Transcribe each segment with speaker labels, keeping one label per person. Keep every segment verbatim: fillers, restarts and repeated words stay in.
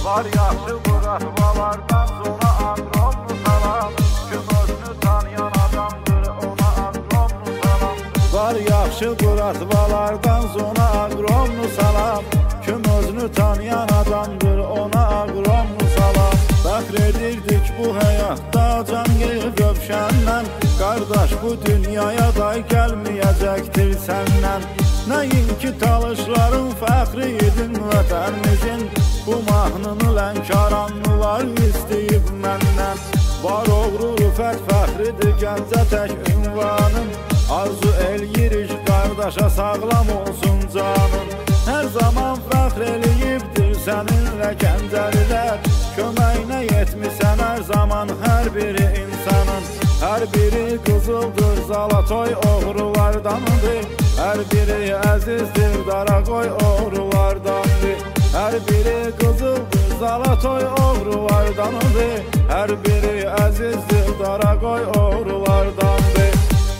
Speaker 1: Var yaxşı buraxmalardan sonra aqromlu salam. Kim özünü tanıyan adamdır, ona aqromlu salam. Var yaxşı buraxmalardan sonra aqromlu salam. Kim özünü tanıyan adamdır, ona aqromlu salam. Fəxr edirdik bu həyatda can yığıb öpşəndən. Qardaş bu dünyaya da gəlməyəcəkdir səndən. Nəinki talışların fəxri idin vətənimizin. Bu mahnını lənkaranlılar istəyib məndən. Var oğru rüfət fəxridir gəncə tək ünvanın. Arzu eləyirik qardaşa sağlam olsun canın. Hər zaman fəxr eləyibdir səninlə gəncəlilər. Köməyinə yetmisən hər zaman hər biri insanın. Hər biri qızıldır, Zalatoy oğrulardandır. Hər biri əzizdir, Daraqoy oğrulardandır. Hər biri qızıldır, Zalatoy oğrulardandır. Hər biri əzizdir, Daraqoy oğrulardandır.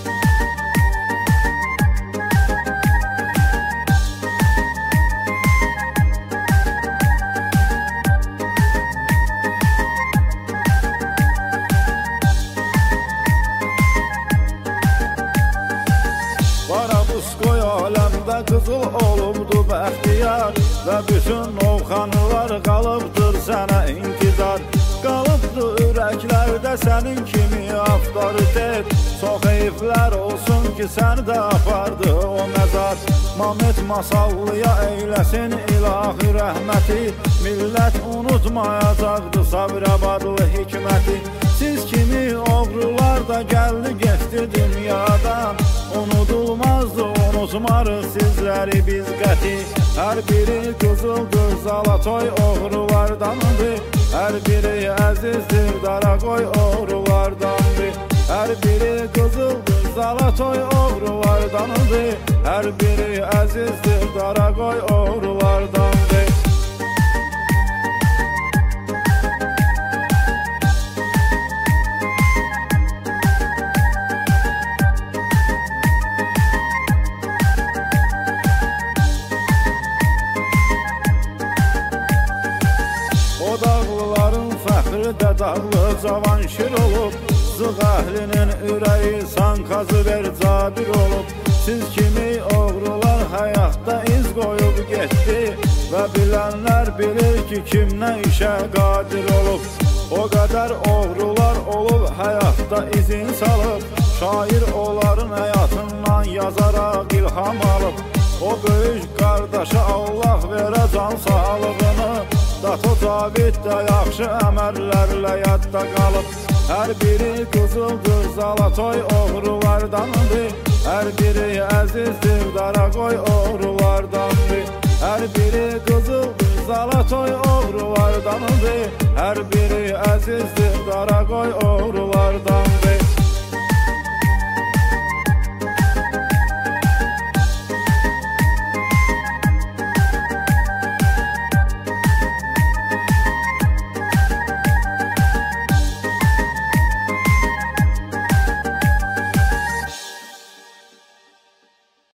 Speaker 1: Barabuskoy aləmdə qızıl olubdu bəxtiyar. Və bütün ovxanılar qalıbdır sənə intizar. Qalıbdı ürəklərdə sənin kimi avtoritet. Çox heyflər olsun ki səni də apardı o məzar. Mamet Masallıya eyləsin ilahi rəhməti. Millət unutmayacaqdı Sabirabadlı hikməti. Siz kimi oğrular da gəldi geçdi dünyadan. Unudulmazdı, unutmarıq sizləri biz qəti. Hər biri qızıldır, Zalatoy oğrulardandır. Hər biri əzizdir, Daraqoy oğrulardandır. Hər biri qızıldır, Zalatoy oğrulardandır. Hər biri əzizdir, Daraqoy oğrulardandır. O dağlıların fəxri də dağlı Cavanşir olub. Zığ əhlinin ürəyi sankazı ver cabir olub. Siz kimi oğrular həyatda iz qoyub getdi. Və bilənlər bilir ki kim nə işə qadir olub. O qədər oğrular olub həyatda izin salıb. Şair onların həyatından yazaraq ilham alıb. O böyük qardaşa Allah verə can sağlığını. Dato Cavid də yaxşı əməllərlə yadda qalıb. Hər biri qızıldır, Zalatoy oğrulardandır. Hər biri əzizdir, Daraqoy oğrulardandır. Hər biri qızıldır, Zalatoy oğrulardandır. Hər biri əzizdir, Daraqoy oğrulardandır.